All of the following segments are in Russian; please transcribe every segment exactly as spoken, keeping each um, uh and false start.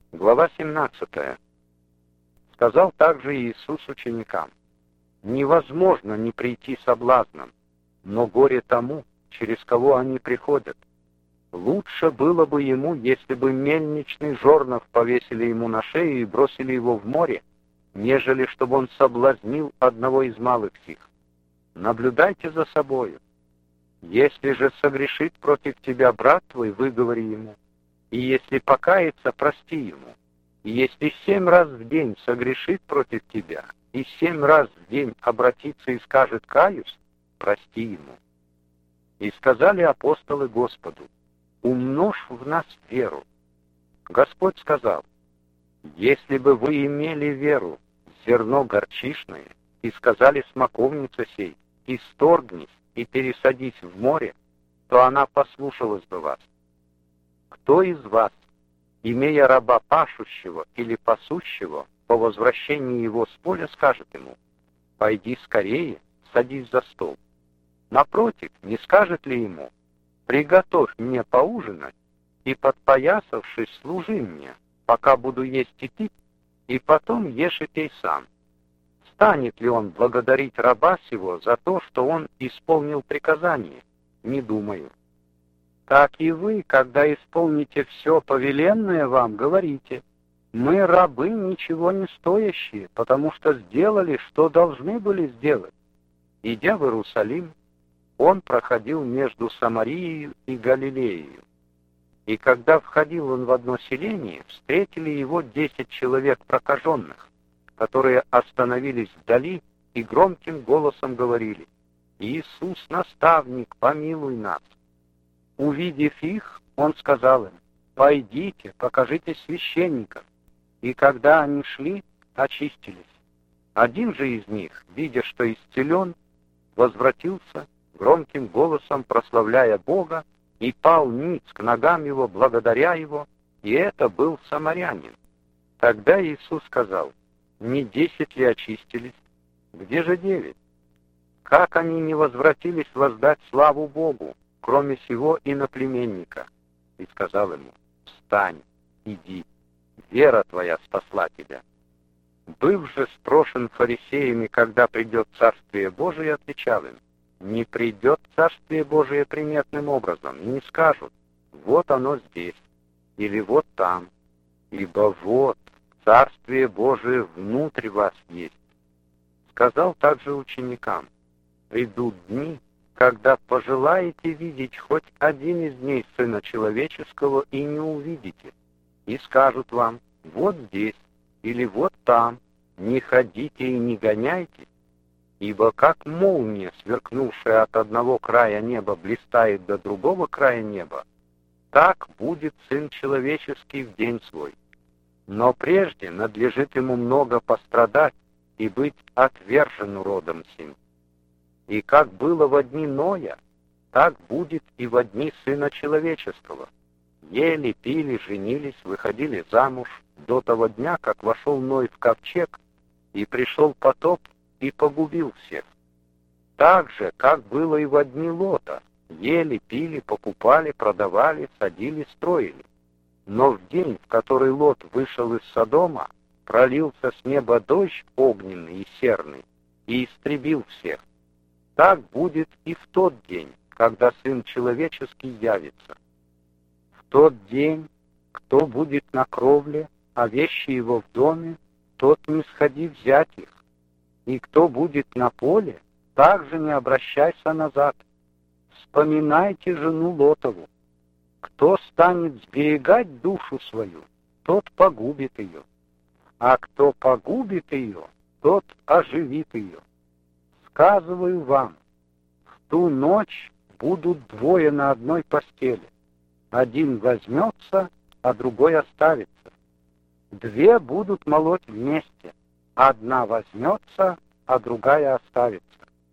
Глава семнадцатая. Сказал также Иисус ученикам: невозможно не прийти соблазном, но горе тому, через кого они приходят. Лучше было бы ему, если бы мельничный жорнов повесили ему на шею и бросили его в море, нежели чтобы он соблазнил одного из малых сих. Наблюдайте за собою. Если же согрешит против тебя брат твой, выговори ему. И если покается, прости ему. И если семь раз в день согрешит против тебя, и семь раз в день обратится и скажет «каюсь», прости ему. И сказали апостолы Господу: умножь в нас веру. Господь сказал: если бы вы имели веру, зерно горчишное, и сказали смоковнице сей: исторгнись и пересадись в море, то она послушалась бы вас. Кто из вас, имея раба пашущего или пасущего, по возвращении его с поля скажет ему: пойди скорее, садись за стол? Напротив, не скажет ли ему: приготовь мне поужинать, и, подпоясавшись, служи мне, пока буду есть и пить, и потом ешь и пей сам? Станет ли он благодарить раба сего за то, что он исполнил приказание? Не думаю. Так и вы, когда исполните все повеленное вам, говорите: мы рабы ничего не стоящие, потому что сделали, что должны были сделать. Идя в Иерусалим, он проходил между Самарией и Галилеей. И когда входил он в одно селение, встретили его десять человек прокаженных, которые остановились вдали и громким голосом говорили: Иисус, наставник, помилуй нас. Увидев их, он сказал им: пойдите, покажите священникам. И когда они шли, очистились. Один же из них, видя, что исцелен, возвратился, громким голосом прославляя Бога, и пал ниц к ногам его, благодаря его, и это был самарянин. Тогда Иисус сказал: не десять ли очистились? Где же девять? Как они не возвратились воздать славу Богу, кроме сего иноплеменника? И сказал ему: встань, иди, вера твоя спасла тебя. Быв же спрошен фарисеями, когда придет Царствие Божие, отвечал им: не придет Царствие Божие приметным образом, и не скажут: вот оно здесь, или вот там, ибо вот Царствие Божие внутрь вас есть. Сказал также ученикам: придут дни, когда пожелаете видеть хоть один из дней Сына Человеческого, и не увидите, и скажут вам: вот здесь, или вот там, не ходите и не гоняйте. Ибо как молния, сверкнувшая от одного края неба, блистает до другого края неба, так будет Сын Человеческий в день свой. Но прежде надлежит ему много пострадать и быть отвержен родом сим. И как было во дни Ноя, так будет и во дни Сына Человеческого. Ели, пили, женились, выходили замуж до того дня, как вошел Ной в ковчег, и пришел потоп, и погубил всех. Так же, как было и во дни Лота: ели, пили, покупали, продавали, садили, строили. Но в день, в который Лот вышел из Содома, пролился с неба дождь огненный и серный, и истребил всех. Так будет и в тот день, когда Сын Человеческий явится. В тот день, кто будет на кровле, а вещи его в доме, тот не сходи взять их. И кто будет на поле, также не обращайся назад. Вспоминайте жену Лотову. Кто станет сберегать душу свою, тот погубит ее. А кто погубит ее, тот оживит ее. Сказываю вам, в ту ночь будут двое на одной постели. Один возьмется, а другой оставится. Две будут молоть вместе. Одна возьмется, а другая оставится.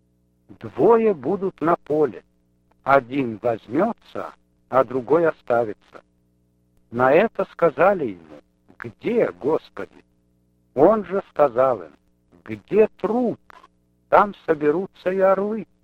Двое будут на поле. Один возьмется, а другой оставится. На это сказали ему: где, Господи? Он же сказал им: где труп, там соберутся и орлы.